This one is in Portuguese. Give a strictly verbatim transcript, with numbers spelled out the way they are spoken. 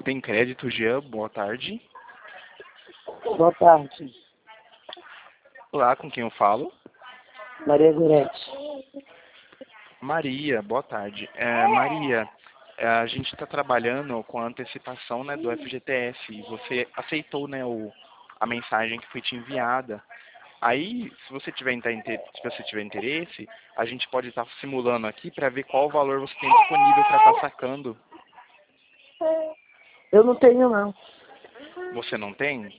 tem crédito, Jean? Boa tarde. Boa tarde. Olá, com quem eu falo? Maria Gorete. Maria, boa tarde. É, Maria, é, a gente está trabalhando com a antecipação, né, do F G T S. Você aceitou, né, o, a mensagem que foi te enviada. Aí, se você tiver, inter- se você tiver interesse, a gente pode estar simulando aqui para ver qual valor você tem disponível para estar sacando. Eu não tenho, não. Você não tem?